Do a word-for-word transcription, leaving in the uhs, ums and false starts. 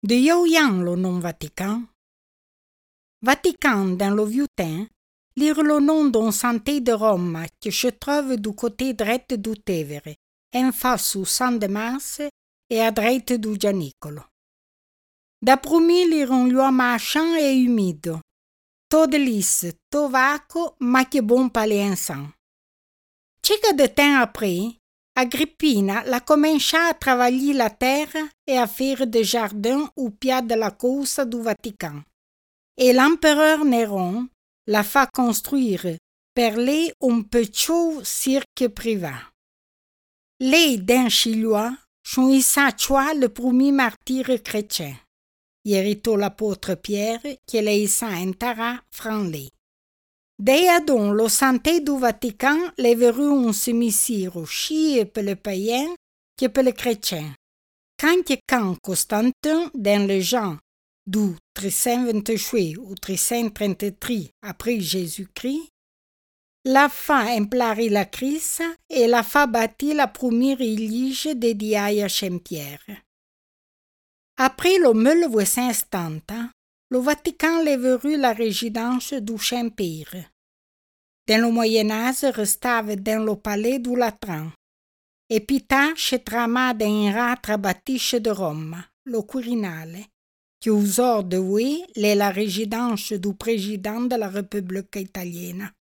De Yoyan le nom Vatican. Vatican dans le vieux temps, lire le nom d'un santé de Rome qui se trouve du côté droit du Tevere, en face au San de Mars et à droite du Gianicolo. D'après lire un lieu marchand et humide, tout de lisse, tout vaco, mais qui bon pour les enfants. Quelques de temps après, Agrippina la commença à travailler la terre et à faire des jardins au pied de la course du Vatican. Et l'empereur Néron la fait construire per lei un petit cirque privé. Les d'un Chilois sont Issa le premier martyr chrétien. Yerito l'apôtre Pierre qui l'a enterré franlé. Dès donc, le santé du Vatican l'est venu un cimetière aussi pour les païens que pour les chrétiens. Quand et quand Constantin, dans les gens du trois cent vingt-huit ou trois cent trente-trois après Jésus-Christ, la fait implorer la crise et la fait bâtir la première église dédiée à Saint-Pierre. Après le mille huit cent soixante, le Vatican est venu la résidence du Saint-Pierre. Dans le Moyen-Âge, restava dans le palais du Latran. Et puis tard, se trama dans un ratre bâtisse de Rome, le Quirinale, qui aujourd'hui est la résidence du président de la République italienne.